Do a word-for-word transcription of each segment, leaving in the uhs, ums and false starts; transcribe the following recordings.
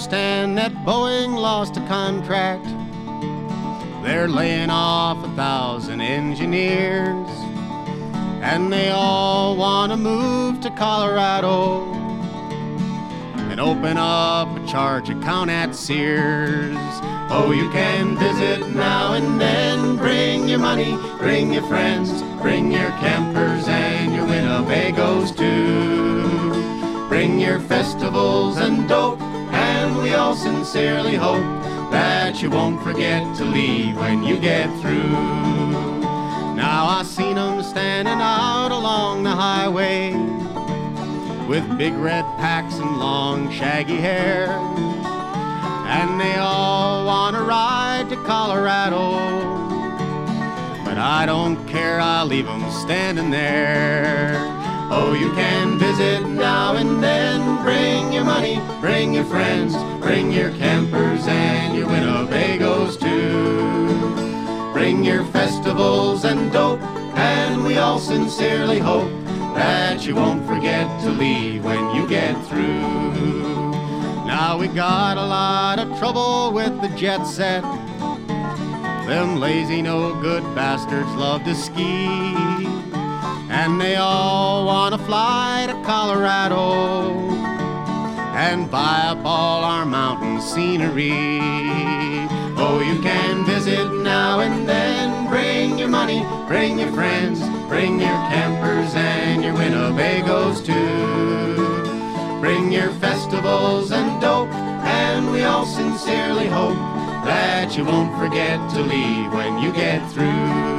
understand that Boeing lost a contract. They're laying off a thousand engineers, and they all want to move to Colorado and open up a charge account at Sears. Oh, you can visit now and then. Bring your money, bring your friends, bring your campers and your Winnebagos too. Bring your festivals and dope, and we all sincerely hope that you won't forget to leave when you get through. Now I seen 'em standing out along the highway with big red packs and long shaggy hair, and they all want to ride to Colorado, but I don't care, I'll leave 'em standing there. Oh, you can visit now and then. Bring your money, bring your friends, bring your campers and your Winnebagos too. Bring your festivals and dope, and we all sincerely hope that you won't forget to leave when you get through. Now we got a lot of trouble with the jet set. Them lazy no good bastards love to ski, and they all want to fly to Colorado and buy up all our mountain scenery. Oh, you can visit now and then. Bring your money, bring your friends, bring your campers and your Winnebagos too. Bring your festivals and dope, and we all sincerely hope that you won't forget to leave when you get through.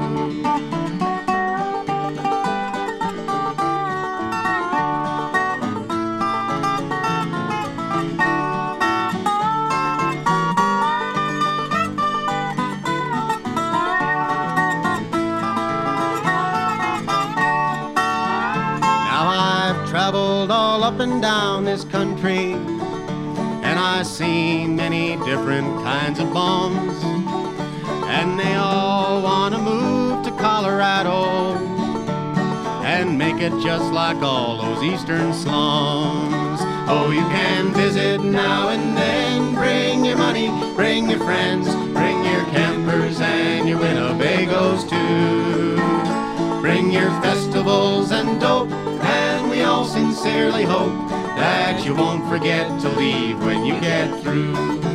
Traveled all up and down this country, and I've seen many different kinds of bums, and they all want to move to Colorado and make it just like all those eastern slums. Oh, you can visit now and then. Bring your money, bring your friends, bring your campers and your Winnebagos too. Bring your festivals and dope, and we all sincerely hope that you won't forget to leave when you get through.